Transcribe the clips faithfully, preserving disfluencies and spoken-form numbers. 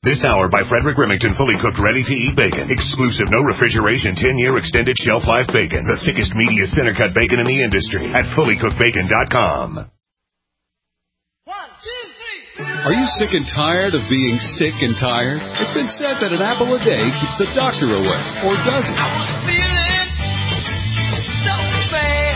This hour by Frederick Remington, fully cooked, ready-to-eat bacon. Exclusive, no refrigeration, ten-year extended shelf life bacon. The thickest, meatiest center-cut bacon in the industry at fully cooked bacon dot com. One, two, three. Are you sick and tired of being sick and tired? It's been said that an apple a day keeps the doctor away, or does it? I was feeling so bad.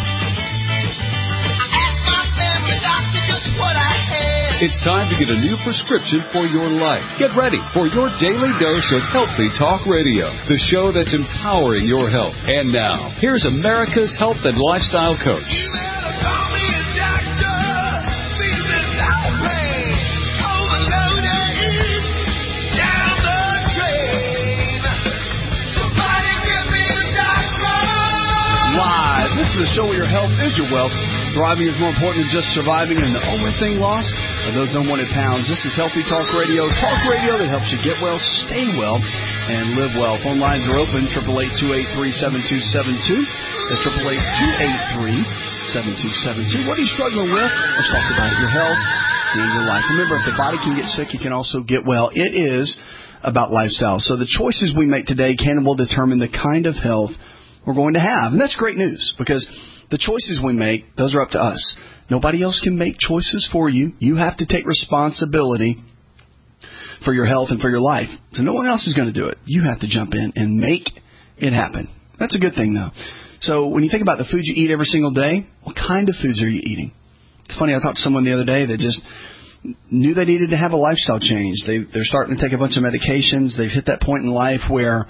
I asked my family doctor just what I had. It's time to get a new prescription for your life. Get ready for your daily dose of Healthy Talk Radio, the show that's empowering your health. And now, here's America's health and lifestyle coach. You better call me a doctor. Feeling that way. Overloaded. Down the drain. Somebody give me a doctor. Live. This is the show where your health is your wealth. Thriving is more important than just surviving, and the only thing lost are those unwanted pounds. This is Healthy Talk Radio. Talk radio that helps you get well, stay well, and live well. Phone lines are open, eight eight eight, two eight three, seven two seven two. That's eight eight eight, two eight three, seven two seven two. What are you struggling with? Let's talk about your health and your life. Remember, if the body can get sick, it can also get well. It is about lifestyle. So the choices we make today can and will determine the kind of health we're going to have. And that's great news, because the choices we make, those are up to us. Nobody else can make choices for you. You have to take responsibility for your health and for your life. So no one else is going to do it. You have to jump in and make it happen. That's a good thing, though. So when you think about the food you eat every single day, what kind of foods are you eating? It's funny, I talked to someone the other day that just knew they needed to have a lifestyle change. They, they're starting to take a bunch of medications. They've hit that point in life where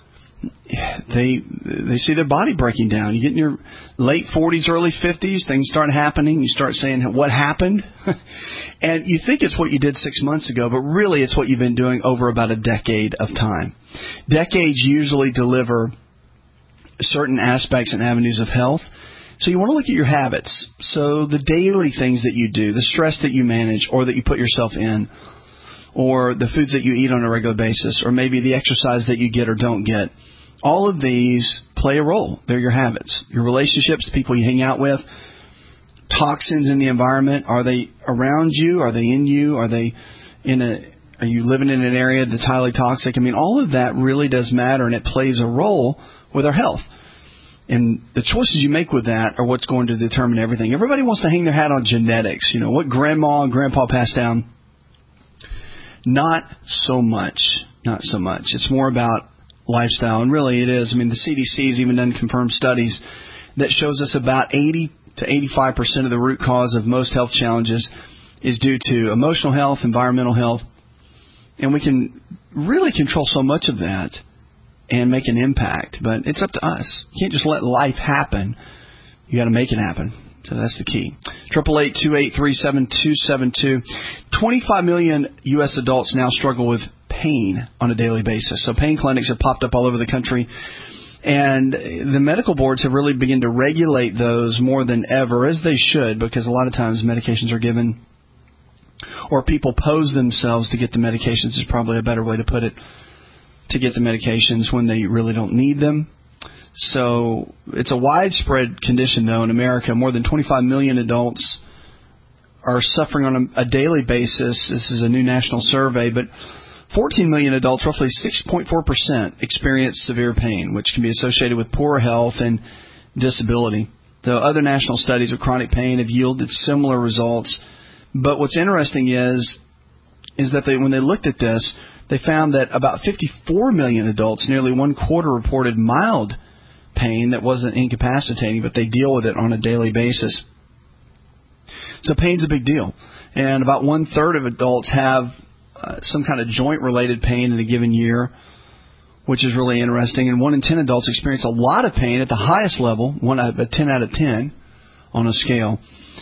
they they see their body breaking down. You get in your late forties, early fifties, things start happening. You start saying, what happened? And you think it's what you did six months ago, but really it's what you've been doing over about a decade of time. Decades usually deliver certain aspects and avenues of health. So you want to look at your habits. So the daily things that you do, the stress that you manage or that you put yourself in, or the foods that you eat on a regular basis, or maybe the exercise that you get or don't get. All of these play a role. They're your habits, your relationships, people you hang out with, toxins in the environment. Are they around you? Are they in you? Are they in a? Are you living in an area that's highly toxic? I mean, all of that really does matter, and it plays a role with our health. And the choices you make with that are what's going to determine everything. Everybody wants to hang their hat on genetics. You know, what grandma and grandpa passed down. Not so much. Not so much. It's more about lifestyle, and really it is. I mean, the C D C has even done confirmed studies that shows us about eighty to eighty-five percent of the root cause of most health challenges is due to emotional health, environmental health, and we can really control so much of that and make an impact. But it's up to us. You can't just let life happen. You got to make it happen. So that's the key. eight eight eight, two eight three, seven two seven two. twenty-five million U S adults now struggle with pain on a daily basis. So pain clinics have popped up all over the country. And the medical boards have really begun to regulate those more than ever, as they should, because a lot of times medications are given, or people pose themselves to get the medications is probably a better way to put it, to get the medications when they really don't need them. So it's a widespread condition, though, in America. More than twenty-five million adults are suffering on a, a daily basis. This is a new national survey, but fourteen million adults, roughly six point four percent, experience severe pain, which can be associated with poor health and disability. The other national studies of chronic pain have yielded similar results. But what's interesting is, is that they, when they looked at this, they found that about fifty-four million adults, nearly one quarter, reported mild pain that wasn't incapacitating, but they deal with it on a daily basis. So pain's a big deal. And about one-third of adults have uh, some kind of joint-related pain in a given year, which is really interesting. And one in ten adults experience a lot of pain at the highest level, one a ten out of ten on a scale.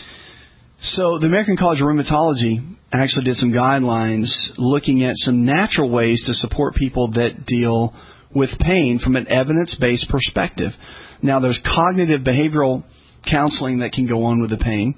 So the American College of Rheumatology actually did some guidelines looking at some natural ways to support people that deal with pain from an evidence-based perspective. Now, there's cognitive behavioral counseling that can go on with the pain,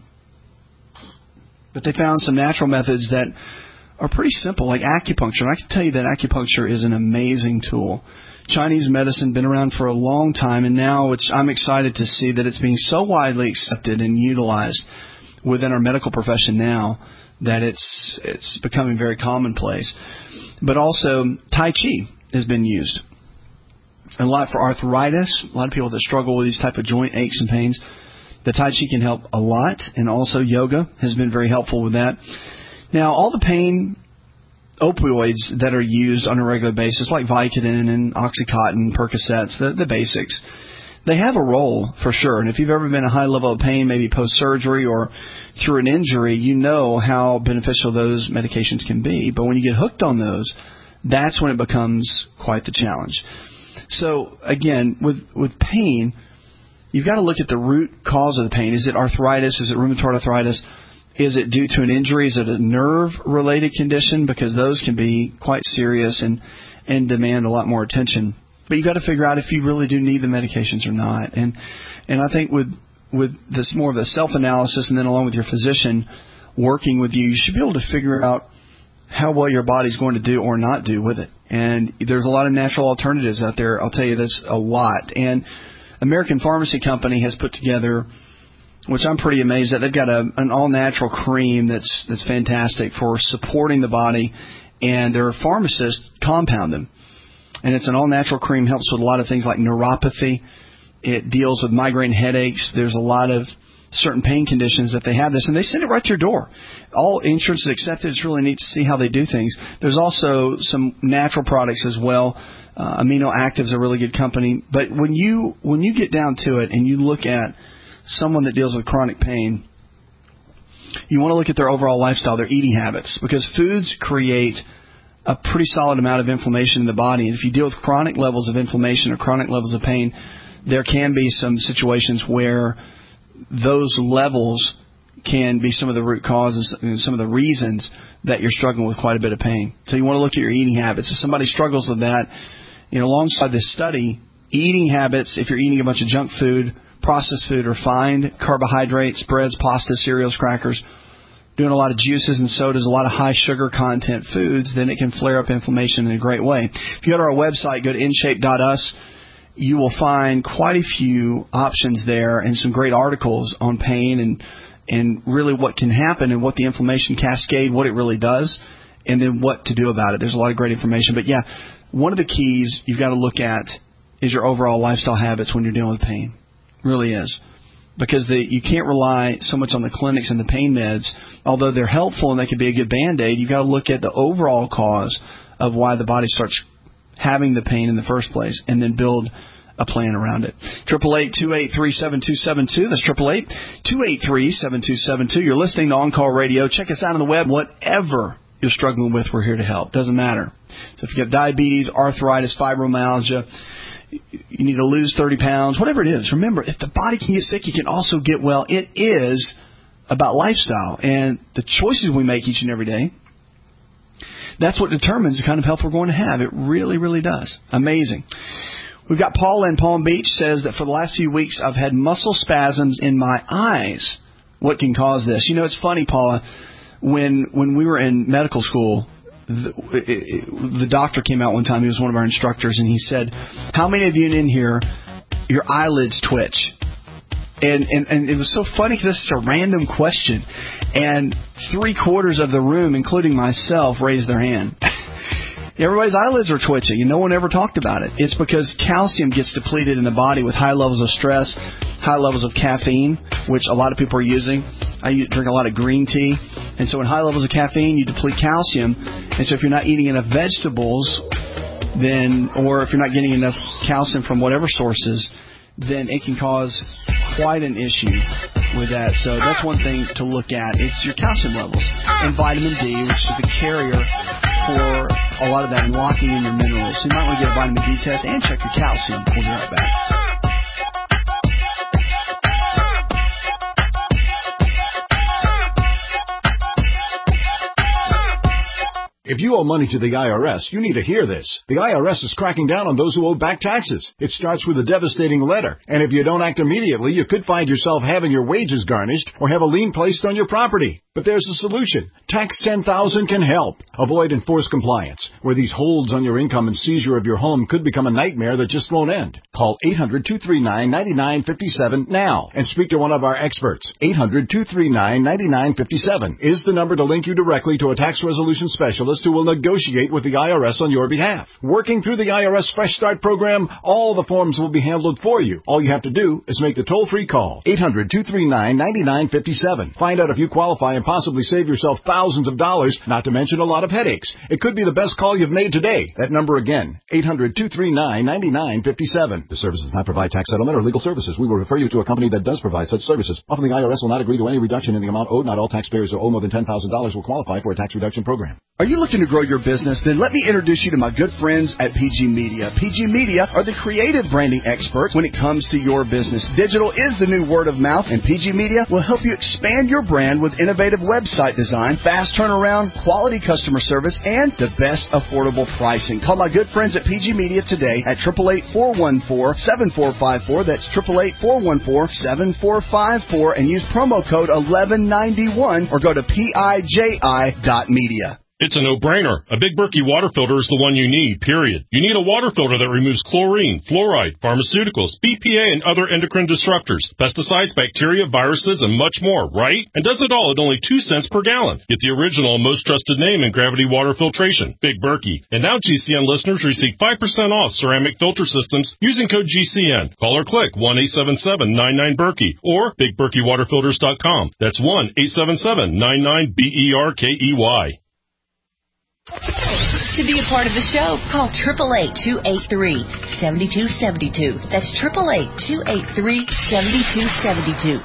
but they found some natural methods that are pretty simple, like acupuncture. And I can tell you that acupuncture is an amazing tool. Chinese medicine been around for a long time, and now it's, I'm excited to see that it's being so widely accepted and utilized within our medical profession now that it's it's becoming very commonplace. but also Tai Chi has been used a lot for arthritis. A lot of people that struggle with these type of joint aches and pains, the Tai Chi can help a lot, and also yoga has been very helpful with that. Now, all the pain opioids that are used on a regular basis, like Vicodin and Oxycontin, Percocets, the, the basics, they have a role for sure. And if you've ever been in a high level of pain, maybe post-surgery or through an injury, you know how beneficial those medications can be. But when you get hooked on those, that's when it becomes quite the challenge. So, again, with, with pain, you've got to look at the root cause of the pain. Is it arthritis? Is it rheumatoid arthritis? Is it due to an injury? Is it a nerve-related condition? Because those can be quite serious and, and demand a lot more attention. But you've got to figure out if you really do need the medications or not. And and I think with with this more of a self-analysis, and then along with your physician working with you, you should be able to figure out how well your body's going to do or not do with it. And there's a lot of natural alternatives out there. I'll tell you this a lot. And American Pharmacy Company has put together, which I'm pretty amazed at. They've got a, an all-natural cream that's that's fantastic for supporting the body, and their pharmacists compound them. And it's an all-natural cream, helps with a lot of things like neuropathy. It deals with migraine headaches. There's a lot of certain pain conditions that they have this, and they send it right to your door. All insurance is accepted. It's really neat to see how they do things. There's also some natural products as well. Uh, Amino Active's a really good company. But when you when you get down to it and you look at someone that deals with chronic pain, you want to look at their overall lifestyle, their eating habits, because foods create a pretty solid amount of inflammation in the body. And if you deal with chronic levels of inflammation or chronic levels of pain, there can be some situations where those levels can be some of the root causes and some of the reasons that you're struggling with quite a bit of pain. So you want to look at your eating habits. If somebody struggles with that, you know, alongside this study, eating habits, if you're eating a bunch of junk food, processed food, refined carbohydrates, breads, pasta, cereals, crackers, doing a lot of juices and sodas, a lot of high sugar content foods, then it can flare up inflammation in a great way. If you go to our website, go to in shape dot us, you will find quite a few options there and some great articles on pain and and really what can happen and what the inflammation cascade, what it really does, and then what to do about it. There's a lot of great information. But, yeah, one of the keys you've got to look at is your overall lifestyle habits when you're dealing with pain. It really is. Because the, you can't rely so much on the clinics and the pain meds. Although they're helpful and they can be a good Band-Aid, you've got to look at the overall cause of why the body starts having the pain in the first place and then build a plan around it. eight eight eight, two eight three, seven two seven two. That's eight eight eight, two eight three, seven two seven two. You're listening to On Call Radio. Check us out on the web. Whatever you're struggling with, we're here to help. Doesn't matter. So if you have diabetes, arthritis, fibromyalgia, you need to lose thirty pounds, whatever it is, remember, if the body can get sick, you can also get well. It is about lifestyle and the choices we make each and every day. That's what determines the kind of health we're going to have. It really, really does. Amazing. We've got Paula in Palm Beach, says that for the last few weeks I've had muscle spasms in my eyes. What can cause this? You know, it's funny, Paula, when when we were in medical school, the, it, the doctor came out one time. He was one of our instructors, and he said, how many of you in here, your eyelids twitch? And, and, and it was so funny because this is a random question. And three quarters of the room, including myself, raised their hand. Everybody's eyelids are twitching, and no one ever talked about it. It's because calcium gets depleted in the body with high levels of stress, high levels of caffeine, which a lot of people are using. I drink a lot of green tea. And so in high levels of caffeine, you deplete calcium. And so if you're not eating enough vegetables, then, or if you're not getting enough calcium from whatever sources, then it can cause quite an issue with that. So that's one thing to look at. It's your calcium levels and vitamin D, which is the carrier for a lot of that and locking in your minerals. So you might want to get a vitamin D test and check your calcium. We'll be right back. If you owe money to the I R S, you need to hear this. The I R S is cracking down on those who owe back taxes. It starts with a devastating letter, and if you don't act immediately, you could find yourself having your wages garnished or have a lien placed on your property. But there's a solution. Tax ten thousand can help. Avoid enforced compliance, where these holds on your income and seizure of your home could become a nightmare that just won't end. Call eight hundred, two three nine, nine nine five seven now and speak to one of our experts. eight hundred, two three nine, nine nine five seven is the number to link you directly to a tax resolution specialist who will negotiate with the I R S on your behalf. Working through the I R S Fresh Start program, all the forms will be handled for you. All you have to do is make the toll-free call. eight hundred, two three nine, nine nine five seven. Find out if you qualify and possibly save yourself thousands of dollars, not to mention a lot of headaches. It could be the best call you've made today. That number again, eight hundred, two three nine, nine nine five seven. The service does not provide tax settlement or legal services. We will refer you to a company that does provide such services. Often the I R S will not agree to any reduction in the amount owed. Not all taxpayers who owe more than ten thousand dollars will qualify for a tax reduction program. Are you looking to grow your business? Then let me introduce you to my good friends at P G Media. P G Media are the creative branding experts when it comes to your business. Digital is the new word of mouth, and P G Media will help you expand your brand with innovative website design, fast turnaround, quality customer service, and the best affordable pricing. Call my good friends at P G Media today at eight eight eight, four one four, seven four five four. That's eight eight eight, four one four, seven four five four, and use promo code eleven ninety-one or go to P I J I dot media. It's a no-brainer. A Big Berkey water filter is the one you need, period. You need a water filter that removes chlorine, fluoride, pharmaceuticals, B P A, and other endocrine disruptors, pesticides, bacteria, viruses, and much more, right? And does it all at only two cents per gallon. Get the original and most trusted name in gravity water filtration, Big Berkey. And now G C N listeners receive five percent off ceramic filter systems using code G C N. Call or click one eight seven seven, nine nine, Berkey or big berkey water filters dot com. That's one eight seven seven, nine nine, B E R K E Y. To be a part of the show, call eight eight eight, two eight three, seven two seven two. That's eight eight eight, two eight three, seven two seven two.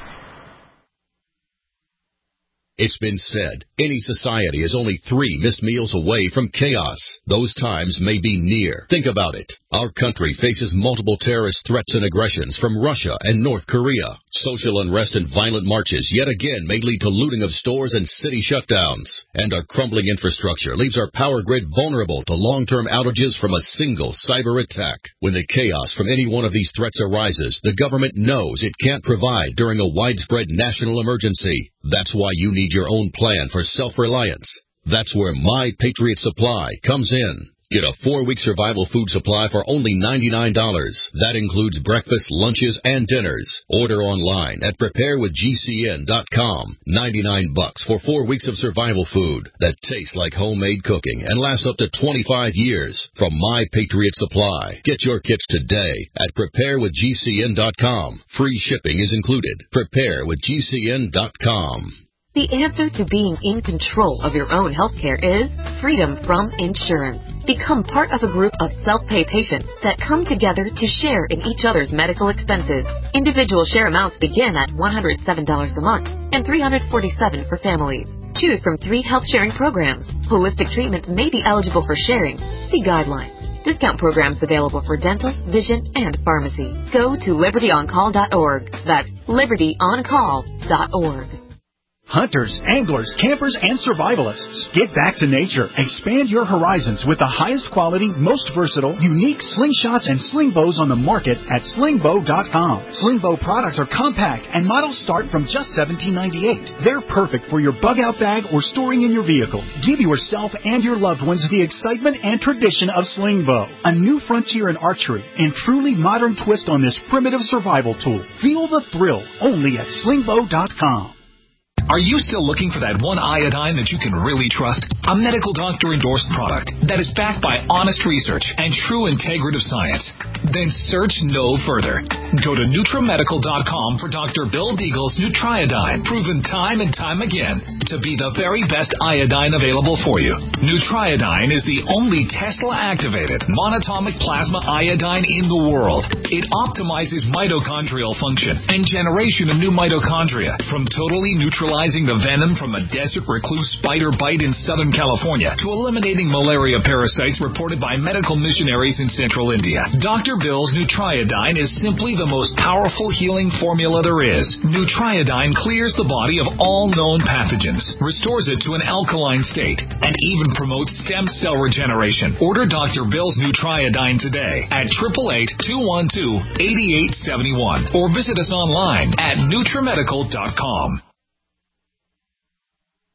It's been said, any society is only three missed meals away from chaos. Those times may be near. Think about it. Our country faces multiple terrorist threats and aggressions from Russia and North Korea. Social unrest and violent marches yet again may lead to looting of stores and city shutdowns. And our crumbling infrastructure leaves our power grid vulnerable to long-term outages from a single cyber attack. When the chaos from any one of these threats arises, the government knows it can't provide during a widespread national emergency. That's why you need your own plan for self-reliance. That's where My Patriot Supply comes in. Get a four-week survival food supply for only ninety-nine dollars. That includes breakfast, lunches, and dinners. Order online at prepare with G C N dot com. ninety-nine bucks for four weeks of survival food that tastes like homemade cooking and lasts up to twenty-five years from My Patriot Supply. Get your kits today at prepare with G C N dot com. Free shipping is included. prepare with G C N dot com. The answer to being in control of your own healthcare is freedom from insurance. Become part of a group of self-pay patients that come together to share in each other's medical expenses. Individual share amounts begin at one hundred seven dollars a month and three hundred forty-seven dollars for families. Choose from three health sharing programs. Holistic treatments may be eligible for sharing. See guidelines. Discount programs available for dental, vision, and pharmacy. Go to liberty on call dot org. That's liberty on call dot org. Hunters, anglers, campers, and survivalists. Get back to nature. Expand your horizons with the highest quality, most versatile, unique slingshots and sling bows on the market at sling bow dot com. Sling bow products are compact and models start from just seventeen ninety-eight. They're perfect for your bug out bag or storing in your vehicle. Give yourself and your loved ones the excitement and tradition of sling bow. A new frontier in archery and truly modern twist on this primitive survival tool. Feel the thrill only at sling bow dot com. Are you still looking for that one iodine that you can really trust? A medical doctor-endorsed product that is backed by honest research and true integrative science? Then search no further. Go to Nutramedical dot com for Doctor Bill Deagle's Nutriodine, proven time and time again to be the very best iodine available for you. Nutriodine is the only Tesla-activated monatomic plasma iodine in the world. It optimizes mitochondrial function and generation of new mitochondria from totally neutralizing the venom from a desert recluse spider bite in Southern California to eliminating malaria parasites reported by medical missionaries in central India. Doctor Bill's Nutriodine is simply the most powerful healing formula there is. Nutriodine clears the body of all known pathogens, restores it to an alkaline state, and even promotes stem cell regeneration. Order Doctor Bill's Nutriodine today at eight eight eight, two one two, eight eight seven one or visit us online at Nutramedical dot com.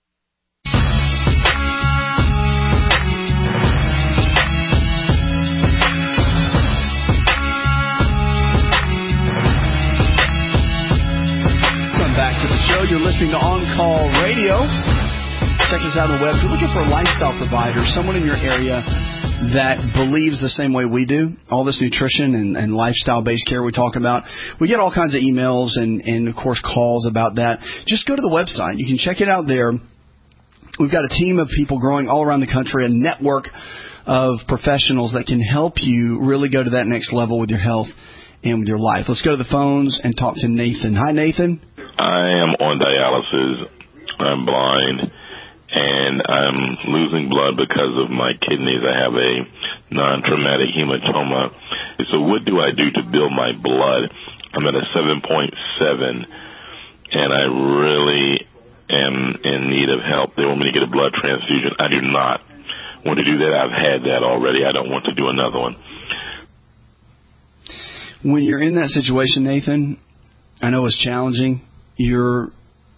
listening to On Call Radio. Check us out on the web. If you're looking for a lifestyle provider, someone in your area that believes the same way we do, all this nutrition and, and lifestyle-based care we talk about, we get all kinds of emails and, and, of course, calls about that. Just go to the website. You can check it out there. We've got a team of people growing all around the country, a network of professionals that can help you really go to that next level with your health and with your life. Let's go to the phones and talk to Nathan. Hi, Nathan. I am on dialysis. I'm blind. And I'm losing blood because of my kidneys. I have a non-traumatic hematoma. So what do I do to build my blood? I'm at a seven point seven, and I really am in need of help. They want me to get a blood transfusion. I do not want to do that. I've had that already. I don't want to do another one. When you're in that situation, Nathan, I know it's challenging. You're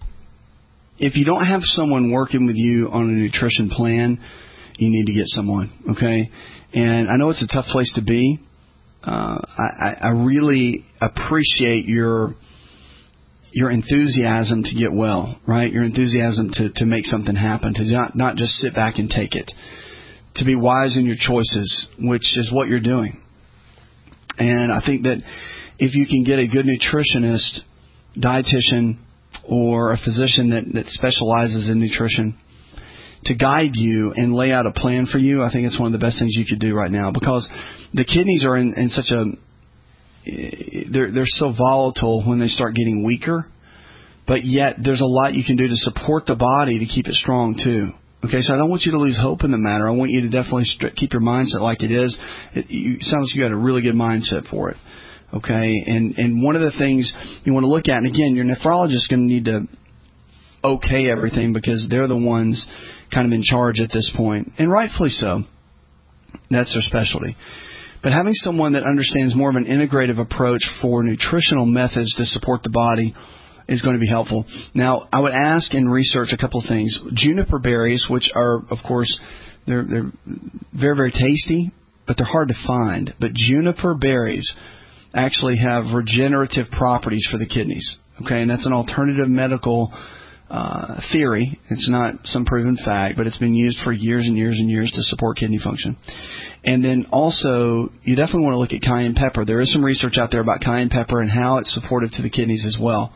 If you don't have someone working with you on a nutrition plan, you need to get someone, okay? And I know it's a tough place to be. Uh, I, I really appreciate your your enthusiasm to get well, right? Your enthusiasm to, to make something happen, to not, not just sit back and take it, to be wise in your choices, which is what you're doing. And I think that if you can get a good nutritionist, dietitian, or a physician that, that specializes in nutrition to guide you and lay out a plan for you, I think it's one of the best things you could do right now, because the kidneys are in, in such a they're they're so volatile when they start getting weaker, but yet there's a lot you can do to support the body to keep it strong too. Okay, so I don't want you to lose hope in the matter. I want you to definitely st- keep your mindset like it is. It, you, it sounds like you got a really good mindset for it. Okay, and, and one of the things you want to look at, and again, your nephrologist is going to need to okay everything because they're the ones kind of in charge at this point, and rightfully so. That's their specialty. But having someone that understands more of an integrative approach for nutritional methods to support the body is going to be helpful. Now, I would ask and research a couple of things. Juniper berries, which are, of course, they're, they're very, very tasty, but they're hard to find. But juniper berries actually have regenerative properties for the kidneys. Okay, and that's an alternative medical uh, theory. It's not some proven fact, but it's been used for years and years and years to support kidney function. And then also, you definitely want to look at cayenne pepper. There is some research out there about cayenne pepper and how it's supportive to the kidneys as well.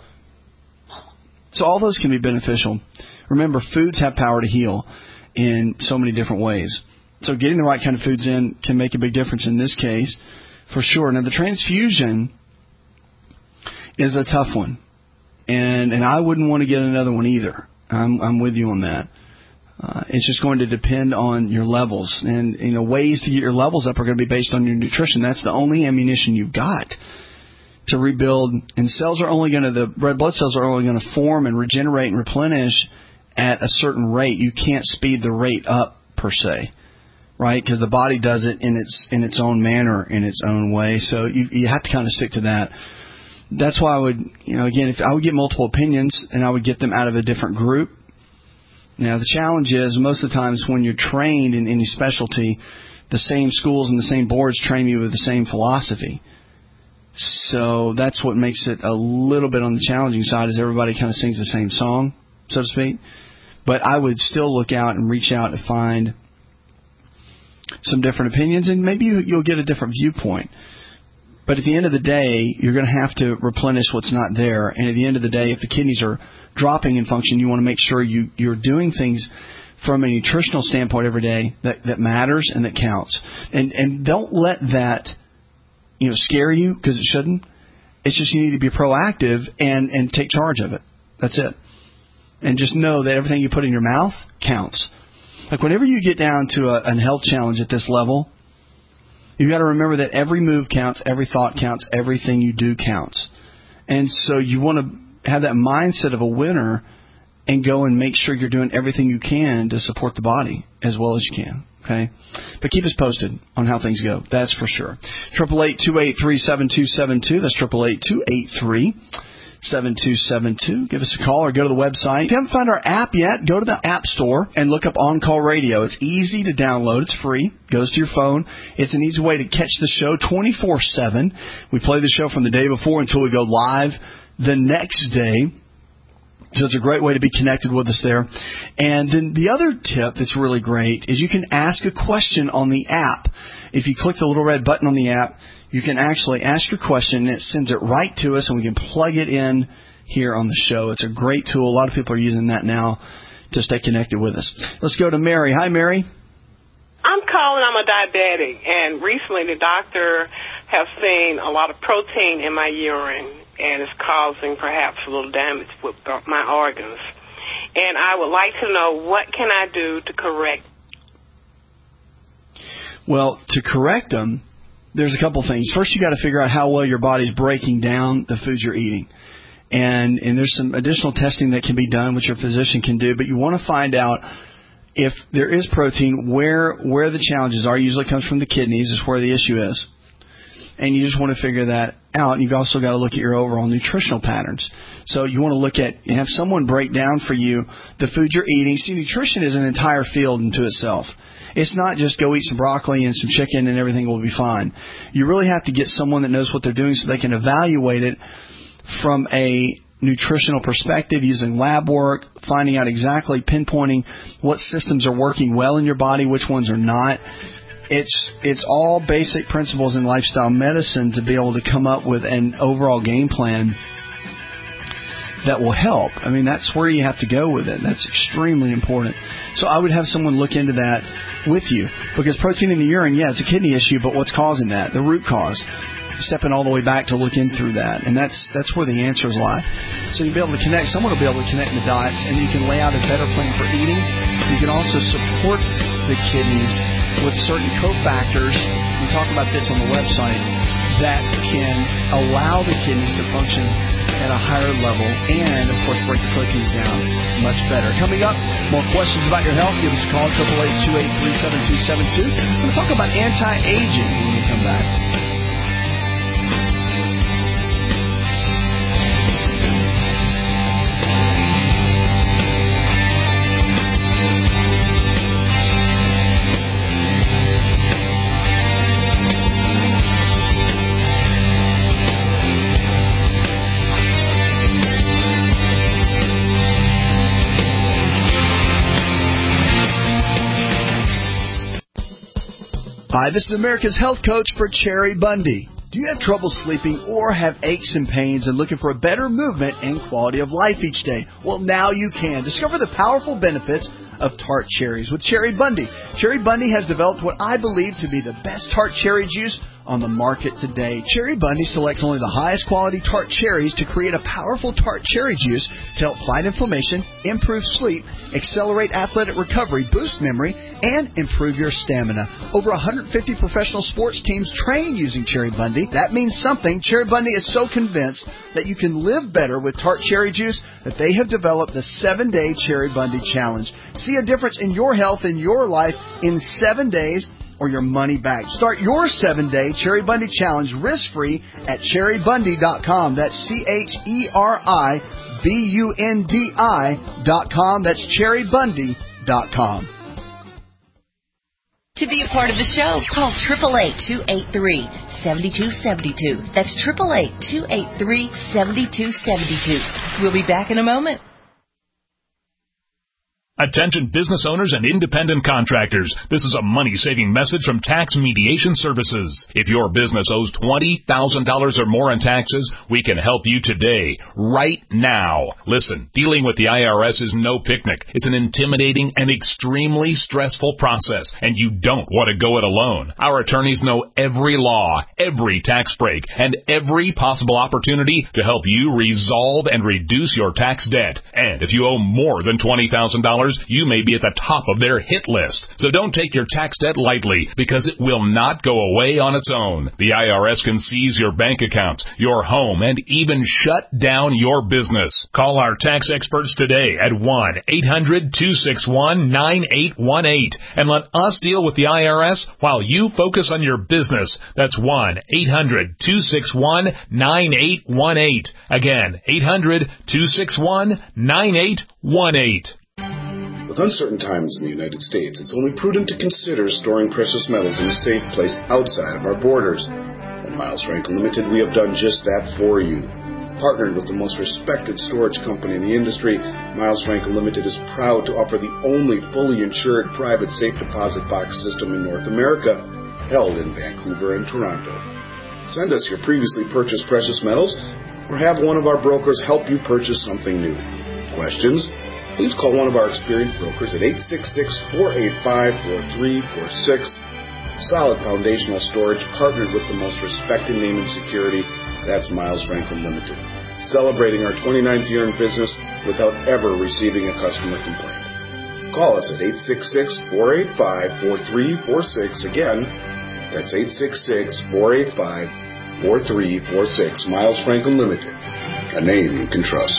So all those can be beneficial. Remember, foods have power to heal in so many different ways. So getting the right kind of foods in can make a big difference in this case, for sure. Now, the transfusion is a tough one, and and I wouldn't want to get another one either. I'm, I'm with you on that. Uh, it's just going to depend on your levels, and you know ways to get your levels up are going to be based on your nutrition. That's the only ammunition you've got to rebuild. And cells are only going to the red blood cells are only going to form and regenerate and replenish at a certain rate. You can't speed the rate up per se, right? Because the body does it in its in its own manner, in its own way. So you you have to kind of stick to that. That's why I would, you know, again, if I would get multiple opinions and I would get them out of a different group. Now, the challenge is most of the times when you're trained in any specialty, the same schools and the same boards train you with the same philosophy. So that's what makes it a little bit on the challenging side, is everybody kind of sings the same song, so to speak. But I would still look out and reach out to find some different opinions, and maybe you, you'll get a different viewpoint. But at the end of the day, you're going to have to replenish what's not there. And at the end of the day, if the kidneys are dropping in function, you want to make sure you, you're doing things from a nutritional standpoint every day that, that matters and that counts. And and don't let that, you know, scare you, because it shouldn't. It's just you need to be proactive and, and take charge of it. That's it. And just know that everything you put in your mouth counts. Like whenever you get down to a, a health challenge at this level, you've got to remember that every move counts, every thought counts, everything you do counts. And so you want to have that mindset of a winner and go and make sure you're doing everything you can to support the body as well as you can. Okay? But keep us posted on how things go. That's for sure. eight eight eight, two eight three, seven two seven two. That's eight eight eight, two eight three, seven two seven two. Give us a call or go to the website. If you haven't found our app yet, go to the App Store and look up On Call Radio. It's easy to download. It's free. Goes to your phone. It's an easy way to catch the show twenty-four seven. We play the show from the day before until we go live the next day. So it's a great way to be connected with us there. And then the other tip that's really great is you can ask a question on the app. If you click the little red button on the app, you can actually ask your question, and it sends it right to us, and we can plug it in here on the show. It's a great tool. A lot of people are using that now to stay connected with us. Let's go to Mary. Hi, Mary. I'm calling. I'm a diabetic, and recently the doctor has seen a lot of protein in my urine, and it's causing perhaps a little damage with my organs. And I would like to know, what can I do to correct? Well, to correct them, there's a couple things. First, you got to figure out how well your body's breaking down the foods you're eating. And and there's some additional testing that can be done, which your physician can do. But you want to find out if there is protein, where where the challenges are. Usually comes from the kidneys, is where the issue is. And you just want to figure that out. You've also got to look at your overall nutritional patterns. So you want to look at, have someone break down for you the food you're eating. See, nutrition is an entire field unto itself. It's not just go eat some broccoli and some chicken and everything will be fine. You really have to get someone that knows what they're doing so they can evaluate it from a nutritional perspective, using lab work, finding out exactly, pinpointing what systems are working well in your body, which ones are not. It's it's all basic principles in lifestyle medicine to be able to come up with an overall game plan that will help. I mean, that's where you have to go with it. That's extremely important. So I would have someone look into that with you, because protein in the urine, yeah, it's a kidney issue, but what's causing that? The root cause. Stepping all the way back to look in through that. And that's that's where the answers lie. So you'll be able to connect. Someone will be able to connect the dots, and you can lay out a better plan for eating. You can also support the kidneys with certain cofactors. We talk about this on the website, that can allow the kidneys to function at a higher level and, of course, break the proteins down much better. Coming up, more questions about your health. Give us a call, eight eight eight, two eight three, seven two seven two. We're going to talk about anti-aging when we come back. Hi, this is America's Health Coach for Cherry Bundy. Do you have trouble sleeping or have aches and pains and looking for a better movement and quality of life each day? Well, now you can. Discover the powerful benefits of tart cherries with Cherry Bundy. Cherry Bundy has developed what I believe to be the best tart cherry juice on the market today. Cherry Bundy selects only the highest quality tart cherries to create a powerful tart cherry juice to help fight inflammation, improve sleep, accelerate athletic recovery, boost memory, and improve your stamina. Over one hundred fifty professional sports teams train using Cherry Bundy. That means something. Cherry Bundy is so convinced that you can live better with tart cherry juice that they have developed the seven-day Cherry Bundy Challenge. See a difference in your health and your life in seven days or your money back. Start your seven-day Cherry Bundy Challenge risk-free at cherry bundy dot com. That's C H E R I B U N D I dot com. That's cherry bundy dot com. To be a part of the show, call eight eight eight, two eight three, seven two seven two. That's eight eight eight, two eight three, seven two seven two. We'll be back in a moment. Attention business owners and independent contractors. This is a money-saving message from Tax Mediation Services. If your business owes twenty thousand dollars or more in taxes, we can help you today, right now. Listen, dealing with the I R S is no picnic. It's an intimidating and extremely stressful process, and you don't want to go it alone. Our attorneys know every law, every tax break, and every possible opportunity to help you resolve and reduce your tax debt. And if you owe more than twenty thousand dollars, you may be at the top of their hit list. So don't take your tax debt lightly, because it will not go away on its own. The I R S can seize your bank accounts, your home, and even shut down your business. Call our tax experts today at one eight hundred, two six one, nine eight one eight and let us deal with the I R S while you focus on your business. That's one eight hundred, two six one, nine eight one eight. Again, eight hundred, two six one, nine eight one eight. With uncertain times in the United States, it's only prudent to consider storing precious metals in a safe place outside of our borders. At Miles Frank Limited, we have done just that for you. Partnered with the most respected storage company in the industry, Miles Franklin Limited is proud to offer the only fully insured private safe deposit box system in North America, held in Vancouver and Toronto. Send us your previously purchased precious metals or have one of our brokers help you purchase something new. Questions? Please call one of our experienced brokers at eight six six, four eight five, four three four six. Solid foundational storage partnered with the most respected name in security. That's Miles Franklin Limited. Celebrating our twenty-ninth year in business without ever receiving a customer complaint. Call us at eight six six, four eight five, four three four six. Again, that's eight six six, four eight five, four three four six. Miles Franklin Limited, a name you can trust.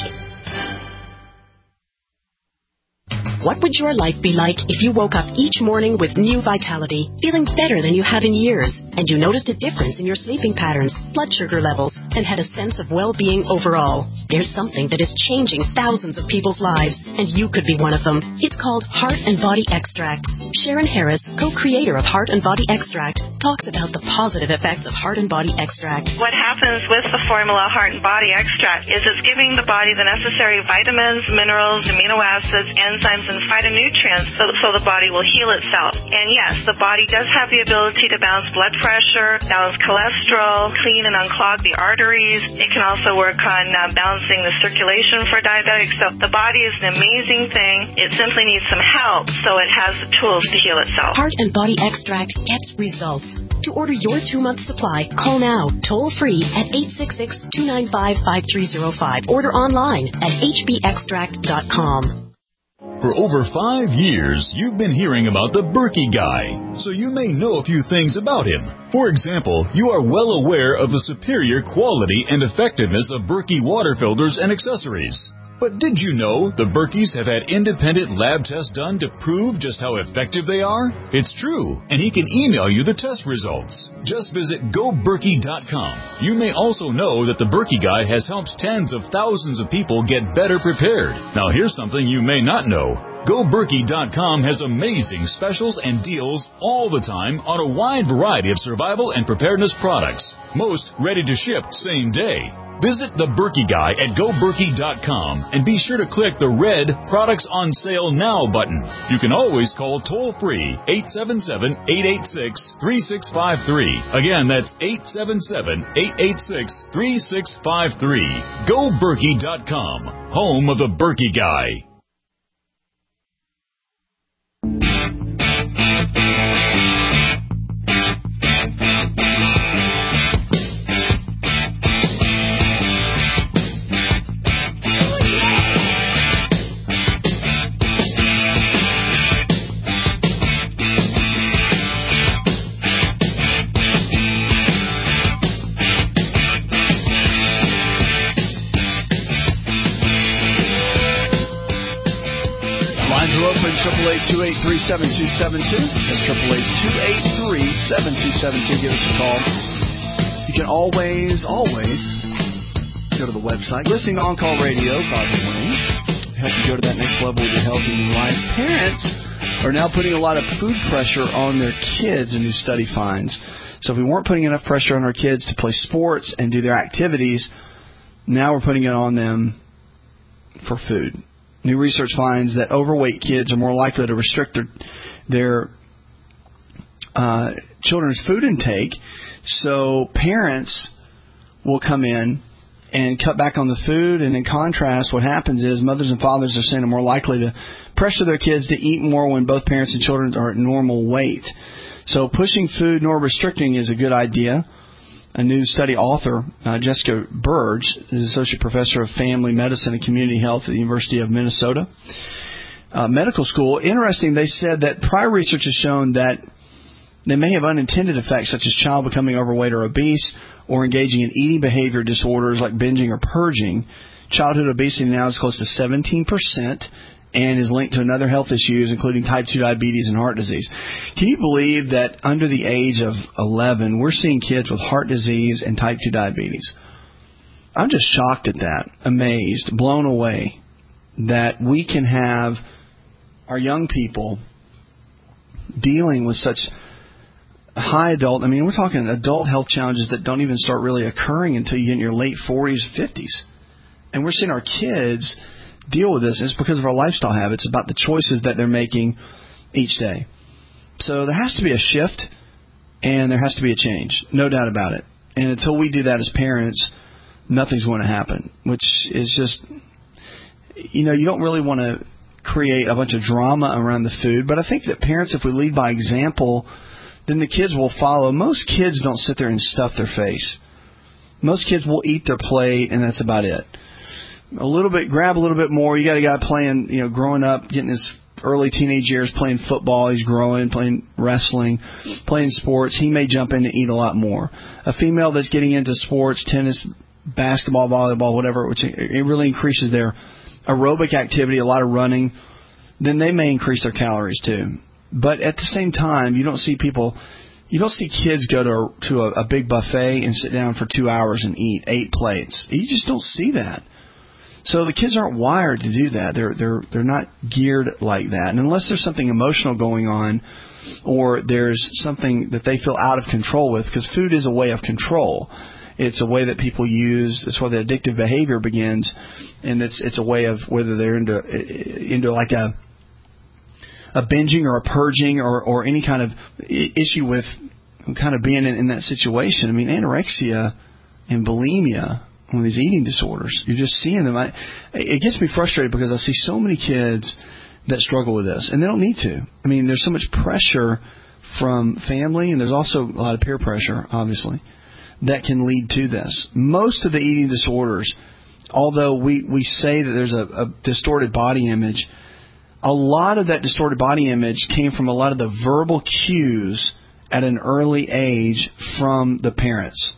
What would your life be like if you woke up each morning with new vitality, feeling better than you have in years, and you noticed a difference in your sleeping patterns, blood sugar levels, and had a sense of well-being overall? There's something that is changing thousands of people's lives, and you could be one of them. It's called Heart and Body Extract. Sharon Harris, co-creator of Heart and Body Extract, talks about the positive effects of Heart and Body Extract. What happens with the formula Heart and Body Extract is it's giving the body the necessary vitamins, minerals, amino acids, enzymes, and phytonutrients so, so the body will heal itself. And yes, the body does have the ability to balance blood pressure, balance cholesterol, clean and unclog the arteries. It can also work on uh, balancing the circulation for diabetics. So the body is an amazing thing. It simply needs some help so it has the tools to heal itself. Heart and Body Extract gets results. To order your two-month supply, call now, toll-free at eight six six, two nine five, five three zero five. Order online at h b extract dot com. For over five years, you've been hearing about the Berkey Guy, so you may know a few things about him. For example, you are well aware of the superior quality and effectiveness of Berkey water filters and accessories. But did you know the Berkeys have had independent lab tests done to prove just how effective they are? It's true, and he can email you the test results. Just visit go berkey dot com. You may also know that the Berkey Guy has helped tens of thousands of people get better prepared. Now here's something you may not know. go berkey dot com has amazing specials and deals all the time on a wide variety of survival and preparedness products. Most ready to ship same day. Visit the Berkey Guy at go berkey dot com and be sure to click the red Products on Sale Now button. You can always call toll-free eight seven seven, eight eight six, three six five three. Again, that's eight seven seven, eight eight six, three six five three. go berkey dot com, home of the Berkey Guy. triple eight, two eight three, seven two seven two. That's triple eight, two eight three, seven two seven two. Give us a call. You can always, always go to the website. Listening to On-Call Radio, by the way, help you go to that next level with your health and your life. Parents are now putting a lot of food pressure on their kids, a new study finds. So if we weren't putting enough pressure on our kids to play sports and do their activities, now we're putting it on them for food. New research finds that overweight kids are more likely to restrict their their uh, children's food intake. So parents will come in and cut back on the food. And in contrast, what happens is mothers and fathers are saying are more likely to pressure their kids to eat more when both parents and children are at normal weight. So pushing food nor restricting is a good idea. A new study author, uh, Jessica Burge, is Associate Professor of Family Medicine and Community Health at the University of Minnesota uh, Medical School. Interesting, they said that prior research has shown that they may have unintended effects such as child becoming overweight or obese or engaging in eating behavior disorders like binging or purging. Childhood obesity now is close to seventeen percent and is linked to another health issues, including type two diabetes and heart disease. Can you believe that under the age of eleven, we're seeing kids with heart disease and type two diabetes? I'm just shocked at that, amazed, blown away that we can have our young people dealing with such high adult, I mean, we're talking adult health challenges that don't even start really occurring until you get in your late forties, fifties. And we're seeing our kids deal with this. It's because of our lifestyle habits, about the choices that they're making each day. So there has to be a shift, and there has to be a change, no doubt about it. And until we do that as parents, nothing's going to happen, which is just, you know, you don't really want to create a bunch of drama around the food. But I think that parents, if we lead by example, then the kids will follow. Most kids don't sit there and stuff their face. Most kids will eat their plate, and that's about it. A little bit, grab a little bit more. You got a guy playing, you know, growing up, getting his early teenage years, playing football. He's growing, playing wrestling, playing sports. He may jump in and eat a lot more. A female that's getting into sports, tennis, basketball, volleyball, whatever, which it really increases their aerobic activity, a lot of running, then they may increase their calories too. But at the same time, you don't see people, you don't see kids go to to a, a big buffet and sit down for two hours and eat eight plates. You just don't see that. So the kids aren't wired to do that. They're they're they're not geared like that. And unless there's something emotional going on, or there's something that they feel out of control with, because food is a way of control. It's a way that people use. That's where the addictive behavior begins, and it's it's a way of whether they're into into like a a binging or a purging or or any kind of issue with kind of being in, in that situation. I mean, anorexia and bulimia, one of these eating disorders, you're just seeing them. I, it gets me frustrated because I see so many kids that struggle with this, and they don't need to. I mean, there's so much pressure from family, and there's also a lot of peer pressure, obviously, that can lead to this. Most of the eating disorders, although we, we say that there's a, a distorted body image, a lot of that distorted body image came from a lot of the verbal cues at an early age from the parents.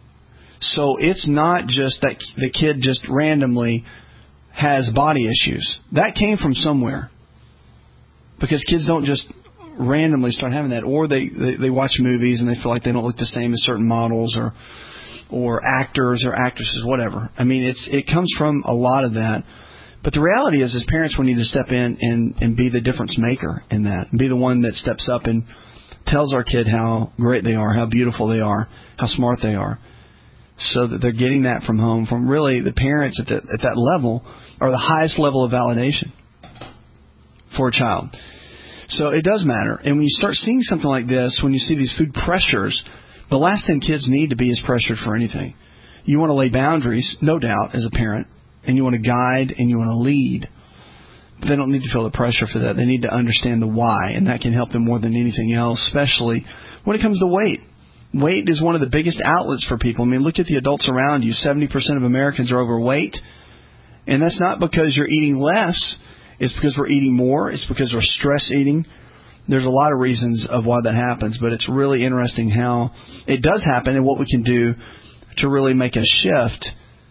So it's not just that the kid just randomly has body issues. That came from somewhere. Because kids don't just randomly start having that, or they, they, they watch movies and they feel like they don't look the same as certain models or or actors or actresses, whatever. I mean, it's it comes from a lot of that. But the reality is, as parents, we need to step in and, and be the difference maker in that. Be the one that steps up and tells our kid how great they are, how beautiful they are, how smart they are. So that they're getting that from home, from really the parents at, the, at that level are the highest level of validation for a child. So it does matter. And when you start seeing something like this, when you see these food pressures, the last thing kids need to be is pressured for anything. You want to lay boundaries, no doubt, as a parent, and you want to guide and you want to lead. But they don't need to feel the pressure for that. They need to understand the why, and that can help them more than anything else, especially when it comes to weight. Weight is one of the biggest outlets for people. I mean, look at the adults around you. seventy percent of Americans are overweight. And that's not because you're eating less. It's because we're eating more. It's because we're stress eating. There's a lot of reasons of why that happens. But it's really interesting how it does happen and what we can do to really make a shift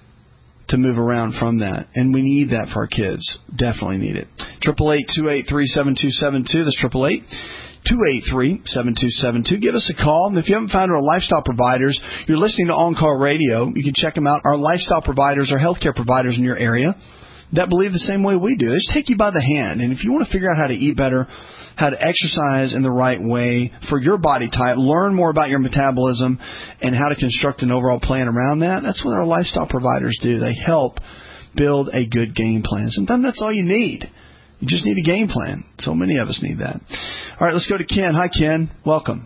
to move around from that. And we need that for our kids. Definitely need it. eight eight eight, two eight three, seven two seven two. That's eight eight eight, two eight three, seven two seven two. Give us a call. And if you haven't found our lifestyle providers, you're listening to On-Call Radio. You can check them out. Our lifestyle providers are healthcare providers in your area that believe the same way we do. They just take you by the hand. And if you want to figure out how to eat better, how to exercise in the right way for your body type, learn more about your metabolism and how to construct an overall plan around that, that's what our lifestyle providers do. They help build a good game plan. Sometimes that's all you need. You just need a game plan. So many of us need that. All right, let's go to Ken. Hi, Ken. Welcome.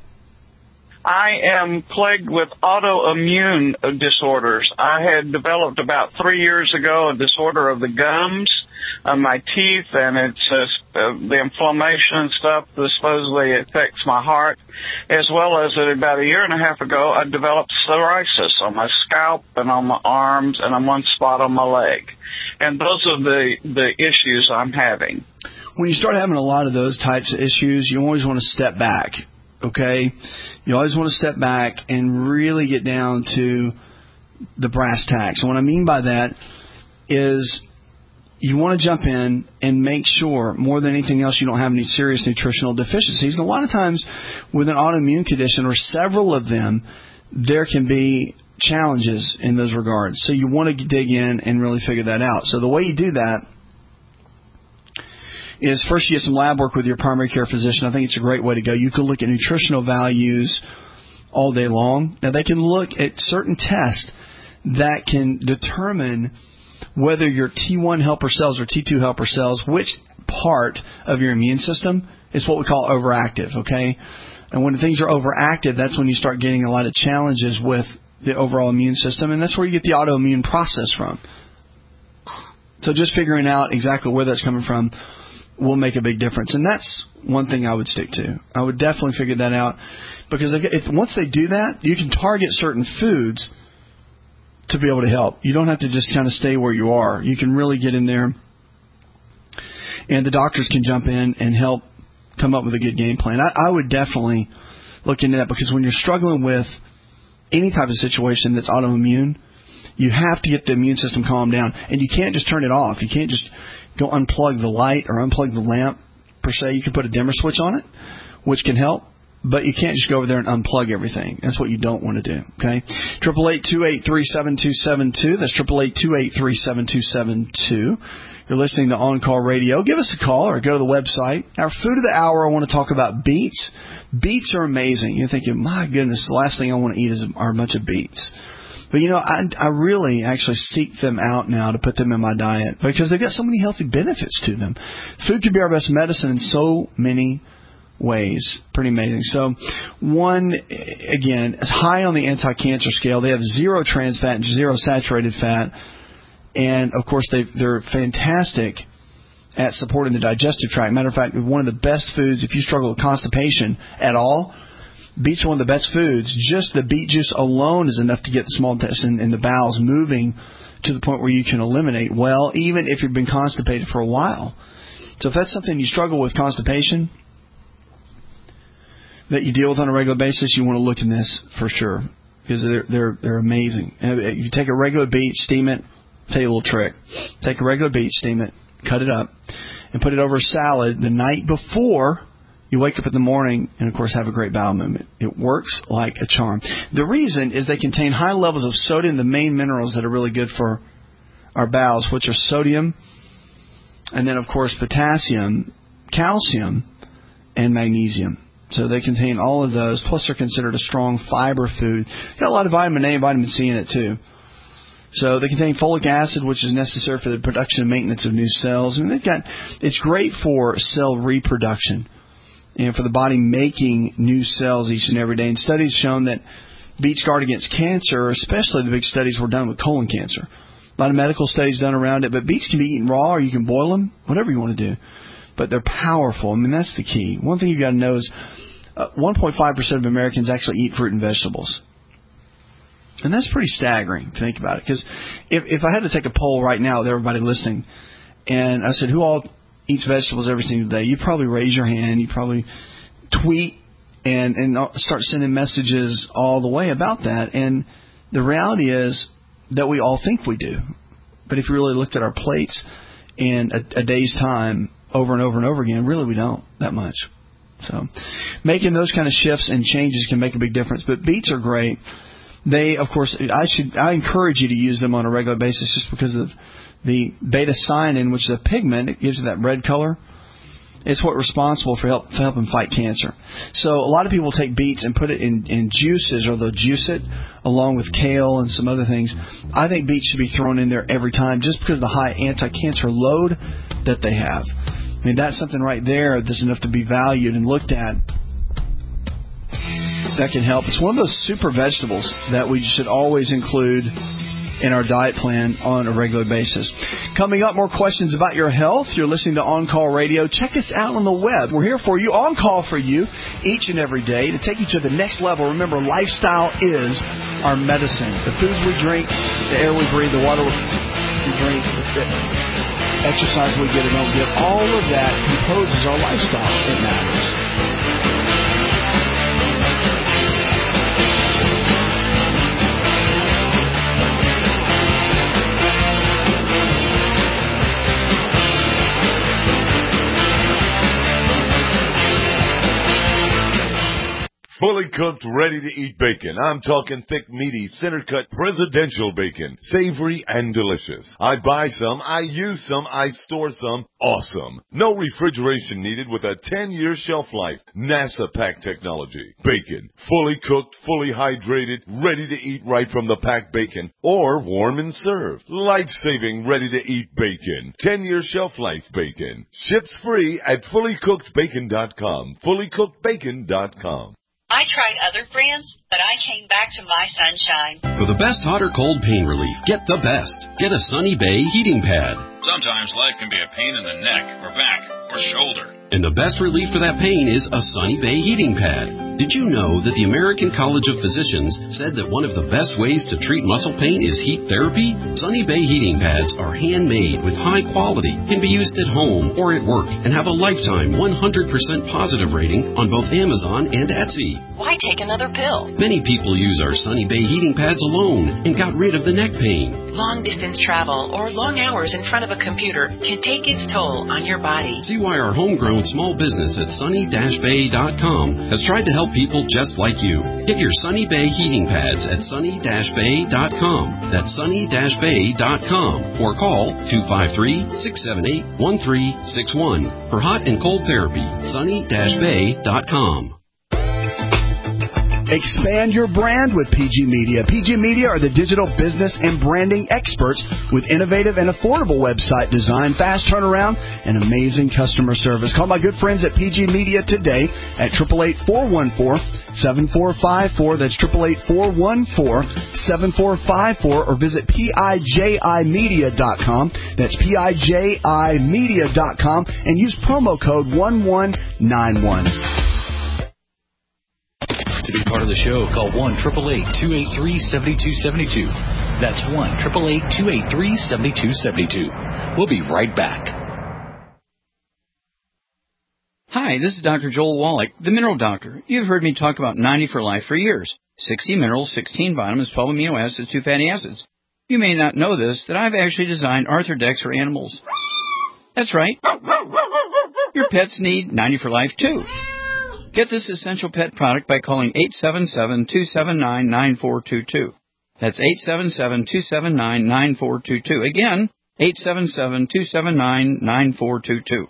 I am plagued with autoimmune disorders. I had developed about three years ago a disorder of the gums, of my teeth, and it's uh, the inflammation and stuff that supposedly affects my heart, as well as uh, about a year and a half ago I developed psoriasis on my scalp and on my arms and on one spot on my leg. And those are the, the issues I'm having. When you start having a lot of those types of issues, you always want to step back, okay? You always want to step back and really get down to the brass tacks. And what I mean by that is you want to jump in and make sure, more than anything else, you don't have any serious nutritional deficiencies. And a lot of times with an autoimmune condition, or several of them, there can be challenges in those regards. So you want to dig in and really figure that out. So the way you do that is first you get some lab work with your primary care physician. I think it's a great way to go. You can look at nutritional values all day long. Now, they can look at certain tests that can determine whether your T one helper cells or T two helper cells, which part of your immune system is what we call overactive, okay? And when things are overactive, that's when you start getting a lot of challenges with the overall immune system, and that's where you get the autoimmune process from. So just figuring out exactly where that's coming from will make a big difference. And that's one thing I would stick to. I would definitely figure that out, because if, once they do that, you can target certain foods to be able to help. You don't have to just kind of stay where you are. You can really get in there, and the doctors can jump in and help come up with a good game plan. I, I would definitely look into that, because when you're struggling with any type of situation that's autoimmune, you have to get the immune system calmed down, and you can't just turn it off. You can't just go unplug the light or unplug the lamp, per se. You can put a dimmer switch on it, which can help, but you can't just go over there and unplug everything. That's what you don't want to do, okay? eight eight eight, two eight three, seven two seven two. That's eight eight eight, two eight three, seven two seven two. You're listening to On Call Radio. Give us a call or go to the website. Our food of the hour, I want to talk about beets. Beets are amazing. You're thinking, my goodness, the last thing I want to eat is are a bunch of beets. But, you know, I, I really actually seek them out now to put them in my diet, because they've got so many healthy benefits to them. Food can be our best medicine in so many ways. Pretty amazing. So, one, again, is high on the anti-cancer scale. They have zero trans fat and zero saturated fat. And, of course, they they're fantastic at supporting the digestive tract. Matter of fact, one of the best foods, if you struggle with constipation at all, beets are one of the best foods. Just the beet juice alone is enough to get the small intestine and the bowels moving to the point where you can eliminate well, even if you've been constipated for a while. So if that's something you struggle with, constipation, that you deal with on a regular basis, you want to look in this for sure, because they're they're they're amazing. If you take a regular beet, steam it. Tell you a little trick. Take a regular beet, steam it, cut it up, and put it over a salad the night before you wake up in the morning, and, of course, have a great bowel movement. It works like a charm. The reason is they contain high levels of sodium, the main minerals that are really good for our bowels, which are sodium, and then, of course, potassium, calcium, and magnesium. So they contain all of those, plus they're considered a strong fiber food. Got a lot of vitamin A and vitamin C in it, too. So they contain folic acid, which is necessary for the production and maintenance of new cells. And they've got, it's great for cell reproduction and for the body making new cells each and every day. And studies shown that beets guard against cancer, especially the big studies were done with colon cancer. A lot of medical studies done around it, but beets can be eaten raw, or you can boil them, whatever you want to do. But they're powerful. I mean, that's the key. One thing you've got to know is uh, one point five percent of Americans actually eat fruit and vegetables. And that's pretty staggering to think about it. Because if, if I had to take a poll right now with everybody listening, and I said, who all eats vegetables every single day, you'd probably raise your hand. You'd probably tweet and, and start sending messages all the way about that. And the reality is that we all think we do. But if you really looked at our plates in a, a day's time over and over and over again, really we don't that much. So making those kind of shifts and changes can make a big difference. But beets are great. They, of course, I should I encourage you to use them on a regular basis, just because of the beta-cyanin, which is a pigment. It gives you that red color. It's what's responsible for, help, for helping fight cancer. So a lot of people take beets and put it in, in juices, or they'll juice it along with kale and some other things. I think beets should be thrown in there every time, just because of the high anti-cancer load that they have. I mean, that's something right there that's enough to be valued and looked at. That can help. It's one of those super vegetables that we should always include in our diet plan on a regular basis. Coming up, more questions about your health. You're listening to On Call Radio. Check us out on the web. We're here for you, on call for you, each and every day to take you to the next level. Remember, lifestyle is our medicine. The foods we drink, the air we breathe, the water we drink, the exercise we get and don't get, all of that composes our lifestyle. It matters. Fully cooked, ready-to-eat bacon. I'm talking thick, meaty, center-cut presidential bacon. Savory and delicious. I buy some, I use some, I store some. Awesome. No refrigeration needed with a ten-year shelf life. NASA pack technology. Bacon. Fully cooked, fully hydrated, ready to eat right from the packed bacon. Or warm and served. Life-saving, ready-to-eat bacon. ten-year shelf life bacon. Ships free at fully cooked bacon dot com. fully cooked bacon dot com. I tried other brands, but I came back to My Sunshine. For the best hot or cold pain relief, get the best. Get a Sunny Bay heating pad. Sometimes life can be a pain in the neck or back or shoulder. And the best relief for that pain is a Sunny Bay heating pad. Did you know that the American College of Physicians said that one of the best ways to treat muscle pain is heat therapy? Sunny Bay heating pads are handmade with high quality, can be used at home or at work, and have a lifetime one hundred percent positive rating on both Amazon and Etsy. Why take another pill? Many people use our Sunny Bay heating pads alone and got rid of the neck pain. Long distance travel or long hours in front of a computer can take its toll on your body. See why our homegrown small business at sunny dash bay dot com has tried to help people just like you. Get your Sunny Bay heating pads at sunny dash bay dot com. That's sunny dash bay dot com. Or call two five three, six seven eight, one three six one for hot and cold therapy. sunny dash bay dot com. Expand your brand with P G Media. P G Media are the digital business and branding experts with innovative and affordable website design, fast turnaround, and amazing customer service. Call my good friends at P G Media today at eight eight eight, four one four, seven four five four. That's eight eight eight, four one four, seven four five four. Or visit P I J I media dot com. That's P I J I media dot com and use promo code one one nine one. To be part of the show, call one eight eight eight, two eight three, seven two seven two. That's one eight eight eight, two eight three, seven two seven two. We'll be right back. Hi, this is Doctor Joel Wallach, the Mineral Doctor. You've heard me talk about ninety for Life for years. sixty minerals, sixteen vitamins, twelve amino acids, two fatty acids. You may not know this, that I've actually designed Arthrodex for animals. That's right. Your pets need ninety for Life, too. Get this essential pet product by calling eight seven seven, two seven nine, nine four two two. That's eight seven seven, two seven nine, nine four two two. Again, eight seven seven, two seven nine, nine four two two.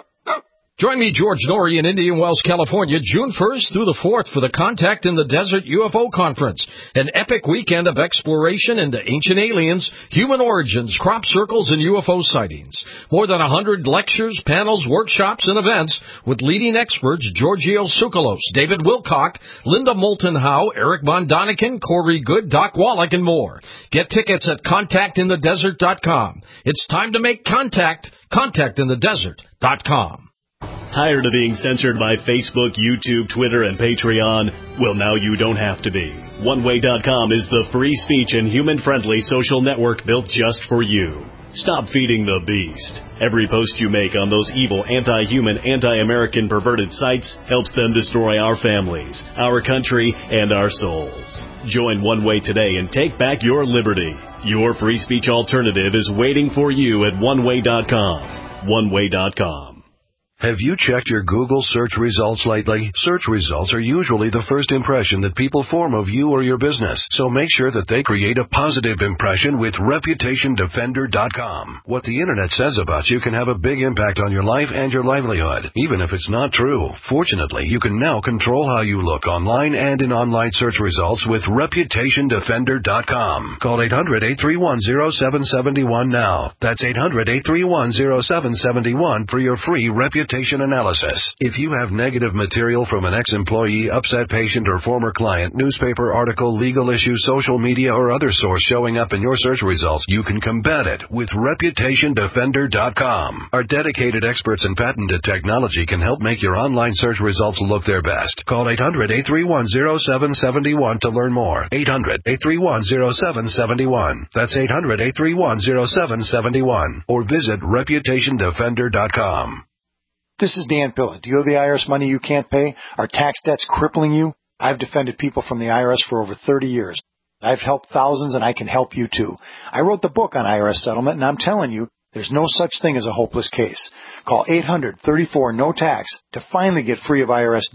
Join me, George Norrie, in Indian Wells, California, June first through the fourth for the Contact in the Desert U F O Conference, an epic weekend of exploration into ancient aliens, human origins, crop circles, and U F O sightings. More than one hundred lectures, panels, workshops, and events with leading experts Giorgio Tsoukalos, David Wilcock, Linda Moulton Howe, Eric Von Daniken, Corey Good, Doc Wallach, and more. Get tickets at contact in the desert dot com. It's time to make contact. contact in the desert dot com. Tired of being censored by Facebook, YouTube, Twitter, and Patreon? Well, now you don't have to be. one way dot com is the free speech and human-friendly social network built just for you. Stop feeding the beast. Every post you make on those evil, anti-human, anti-American perverted sites helps them destroy our families, our country, and our souls. Join One Way today and take back your liberty. Your free speech alternative is waiting for you at one way dot com. one way dot com. Have you checked your Google search results lately? Search results are usually the first impression that people form of you or your business, so make sure that they create a positive impression with reputation defender dot com. What the Internet says about you can have a big impact on your life and your livelihood, even if it's not true. Fortunately, you can now control how you look online and in online search results with reputation defender dot com. Call eight hundred, eight three one, zero seven seven one now. That's eight hundred, eight three one, zero seven seven one for your free reputation analysis. If you have negative material from an ex-employee, upset patient, or former client, newspaper article, legal issue, social media, or other source showing up in your search results, you can combat it with reputation defender dot com. Our dedicated experts in patented technology can help make your online search results look their best. Call eight hundred, eight three one, zero seven seven one to learn more. eight hundred, eight three one, zero seven seven one. That's eight hundred, eight three one, zero seven seven one. Or visit reputation defender dot com. This is Dan Pillen. Do you owe the I R S money you can't pay? Are tax debts crippling you? I've defended people from the I R S for over thirty years. I've helped thousands, and I can help you too. I wrote the book on I R S settlement, and I'm telling you, there's no such thing as a hopeless case. Call eight hundred, thirty-four, no tax to finally get free of I R S debt.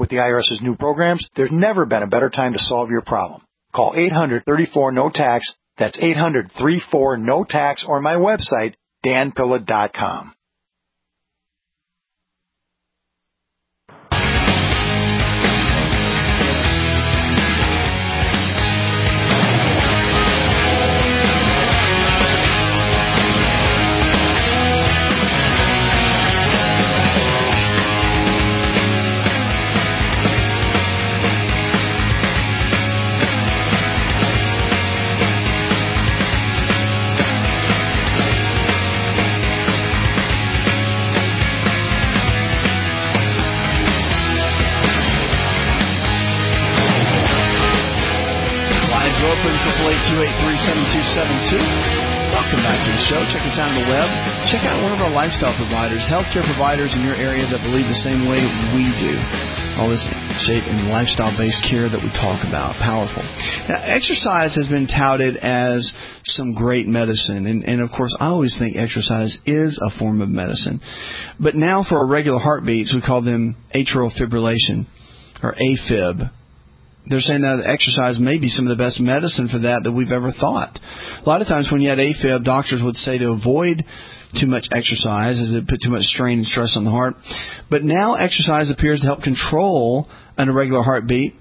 With the IRS's new programs, there's never been a better time to solve your problem. Call eight hundred, thirty-four, no tax. That's eight hundred, thirty-four, no tax, or my website, dan pilla dot com. two eight three, seven two seven two. Welcome back to the show. Check us out on the web. Check out one of our lifestyle providers, healthcare providers in your area that believe the same way we do. All this shape and lifestyle-based care that we talk about. Powerful. Now, exercise has been touted as some great medicine. And, and, of course, I always think exercise is a form of medicine. But now for irregular heartbeats, we call them atrial fibrillation, or AFib. They're saying that exercise may be some of the best medicine for that that we've ever thought. A lot of times when you had AFib, doctors would say to avoid too much exercise as it put too much strain and stress on the heart. But now exercise appears to help control an irregular heartbeat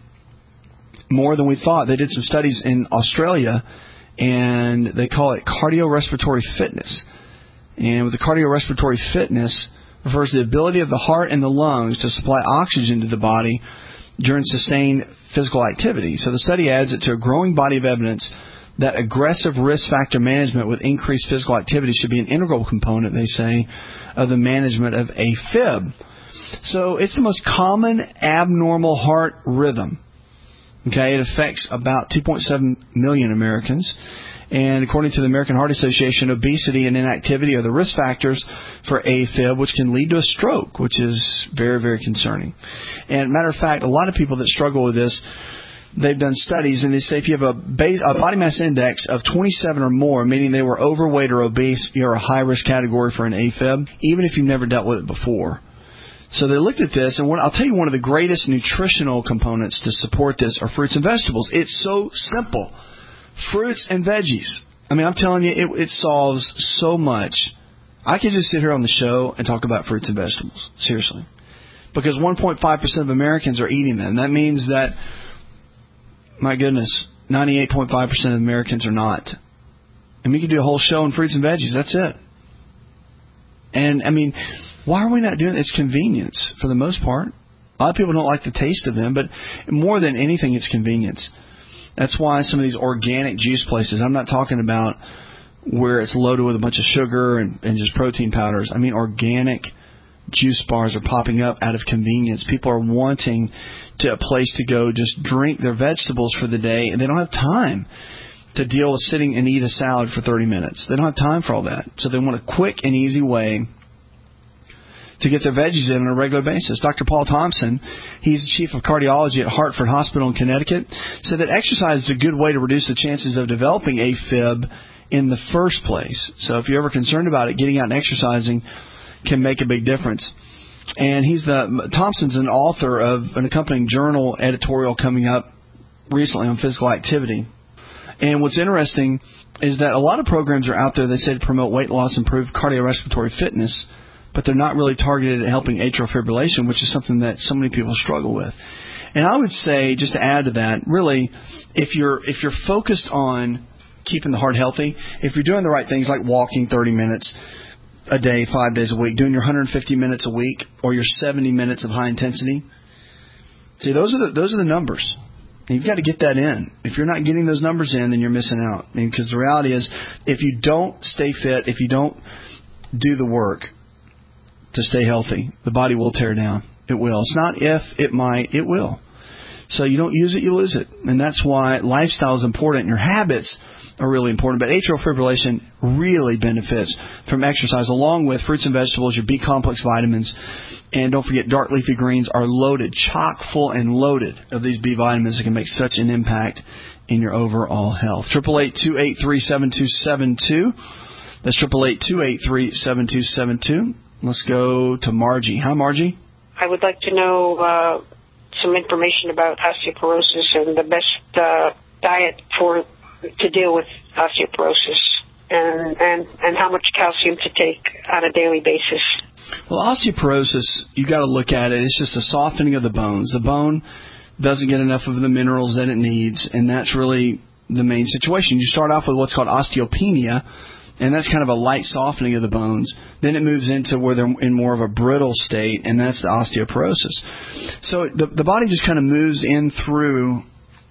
more than we thought. They did some studies in Australia, and they call it cardiorespiratory fitness. And with the cardiorespiratory fitness, refers to the ability of the heart and the lungs to supply oxygen to the body during sustained physical activity. So the study adds it to a growing body of evidence that aggressive risk factor management with increased physical activity should be an integral component, they say, of the management of AFib. So it's the most common abnormal heart rhythm. Okay, it affects about two point seven million Americans. And according to the American Heart Association, obesity and inactivity are the risk factors for AFib, which can lead to a stroke, which is very, very concerning. And matter of fact, a lot of people that struggle with this, they've done studies, and they say if you have a, base, a body mass index of twenty-seven or more, meaning they were overweight or obese, you're a high-risk category for an AFib, even if you've never dealt with it before. So they looked at this, and what, I'll tell you one of the greatest nutritional components to support this are fruits and vegetables. It's so simple. Fruits and veggies. I mean, I'm telling you, it, it solves so much. I could just sit here on the show and talk about fruits and vegetables. Seriously. Because one point five percent of Americans are eating them. That means that, my goodness, ninety-eight point five percent of Americans are not. And we could do a whole show on fruits and veggies. That's it. And, I mean, why are we not doing it? It's convenience for the most part. A lot of people don't like the taste of them, but more than anything, it's convenience. That's why some of these organic juice places, I'm not talking about where it's loaded with a bunch of sugar and, and just protein powders. I mean organic juice bars are popping up out of convenience. People are wanting to a place to go just drink their vegetables for the day, and they don't have time to deal with sitting and eat a salad for thirty minutes. They don't have time for all that. So they want a quick and easy way to get their veggies in on a regular basis. Doctor Paul Thompson, he's the chief of cardiology at Hartford Hospital in Connecticut, said that exercise is a good way to reduce the chances of developing AFib in the first place. So if you're ever concerned about it, getting out and exercising can make a big difference. And he's the Thompson's an author of an accompanying journal editorial coming up recently on physical activity. And what's interesting is that a lot of programs are out there that say to promote weight loss, improve cardiorespiratory fitness, but they're not really targeted at helping atrial fibrillation, which is something that so many people struggle with. And I would say, just to add to that, really, if you're if you're focused on keeping the heart healthy, if you're doing the right things like walking thirty minutes a day, five days a week, doing your one hundred fifty minutes a week, or your seventy minutes of high intensity, see, those are the those are the numbers. And you've got to get that in. If you're not getting those numbers in, then you're missing out. I mean, because the reality is, if you don't stay fit, if you don't do the work to stay healthy, the body will tear down. It will. It's not if, it might, it will. So you don't use it, you lose it. And that's why lifestyle is important. Your habits are really important. But atrial fibrillation really benefits from exercise, along with fruits and vegetables, your B-complex vitamins. And don't forget, dark leafy greens are loaded, chock full and loaded of these B vitamins that can make such an impact in your overall health. eight eight eight, two eight three, seven two seven two. That's eight eight eight, two eight three, seven two seven two. Let's go to Margie. Hi, Margie. I would like to know uh, some information about osteoporosis and the best uh, diet for to deal with osteoporosis, and, and, and how much calcium to take on a daily basis. Well, osteoporosis, you got to look at it. It's just a softening of the bones. The bone doesn't get enough of the minerals that it needs, and that's really the main situation. You start off with what's called osteopenia, and that's kind of a light softening of the bones. Then it moves into where they're in more of a brittle state, and that's the osteoporosis. So the, the body just kind of moves in through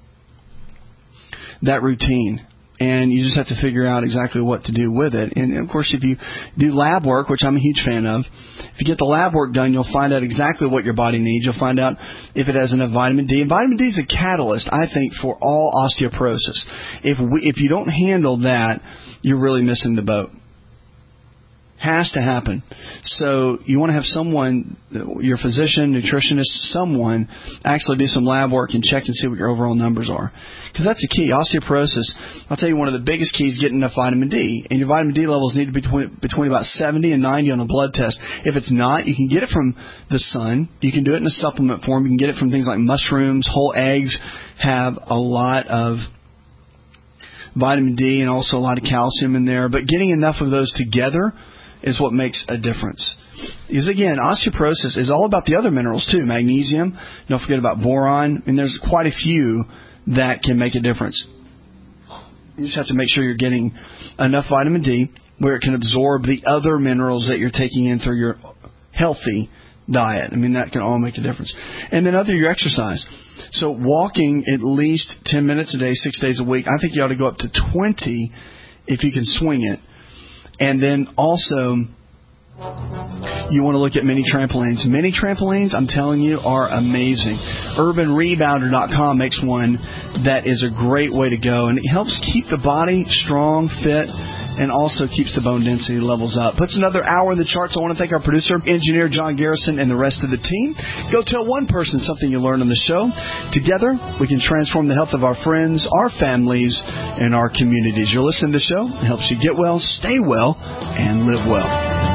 that routine, and you just have to figure out exactly what to do with it. And, of course, if you do lab work, which I'm a huge fan of, if you get the lab work done, you'll find out exactly what your body needs. You'll find out if it has enough vitamin D. And vitamin D is a catalyst, I think, for all osteoporosis. If we, if you don't handle that, you're really missing the boat. Has to happen. So you want to have someone, your physician, nutritionist, someone actually do some lab work and check and see what your overall numbers are. Because that's the key. Osteoporosis, I'll tell you, one of the biggest keys is getting enough vitamin D. And your vitamin D levels need to be between, between about seventy and ninety on a blood test. If it's not, you can get it from the sun. You can do it in a supplement form. You can get it from things like mushrooms. Whole eggs have a lot of vitamin D and also a lot of calcium in there. But getting enough of those together is what makes a difference. Because, again, osteoporosis is all about the other minerals, too. Magnesium, don't forget about boron, and there's quite a few that can make a difference. You just have to make sure you're getting enough vitamin D where it can absorb the other minerals that you're taking in through your healthy diet. I mean, that can all make a difference. And then other, your exercise. So walking at least ten minutes a day, six days a week. I think you ought to go up to twenty if you can swing it. And then also, you want to look at mini trampolines. Mini trampolines, I'm telling you, are amazing. Urban Rebounder dot com makes one that is a great way to go. And it helps keep the body strong, fit, and also keeps the bone density levels up. Puts another hour in the charts. I want to thank our producer, engineer John Garrison, and the rest of the team. Go tell one person something you learned on the show. Together, we can transform the health of our friends, our families, and our communities. You're listening to the show. It helps you get well, stay well, and live well.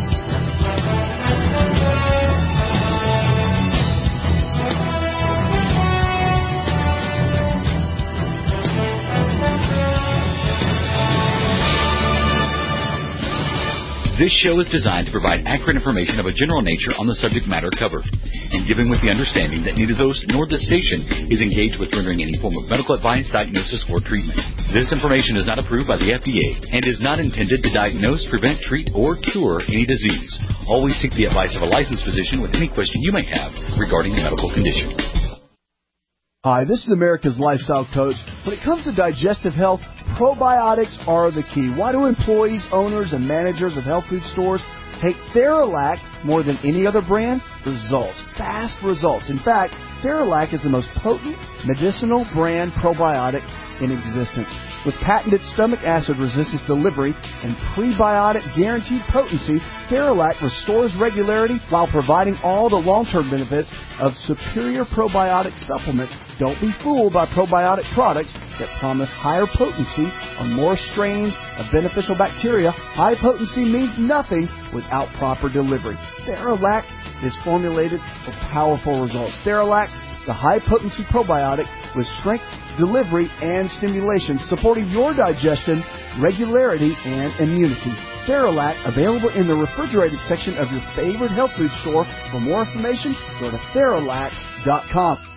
This show is designed to provide accurate information of a general nature on the subject matter covered, and given with the understanding that neither the host nor the station is engaged with rendering any form of medical advice, diagnosis, or treatment. This information is not approved by the F D A and is not intended to diagnose, prevent, treat, or cure any disease. Always seek the advice of a licensed physician with any question you may have regarding a medical condition. Hi, this is America's Lifestyle Coach. When it comes to digestive health, probiotics are the key. Why do employees, owners, and managers of health food stores take Theralac more than any other brand? Results. Fast results. In fact, Theralac is the most potent medicinal brand probiotic in existence. With patented stomach acid resistance delivery and prebiotic guaranteed potency, Theralac restores regularity while providing all the long-term benefits of superior probiotic supplements. Don't be fooled by probiotic products that promise higher potency on more strains of beneficial bacteria. High potency means nothing without proper delivery. Theralac is formulated for powerful results. Theralac, the high-potency probiotic with strength, delivery, and stimulation, supporting your digestion, regularity, and immunity. Theralac, available in the refrigerated section of your favorite health food store. For more information, go to Theralac dot com.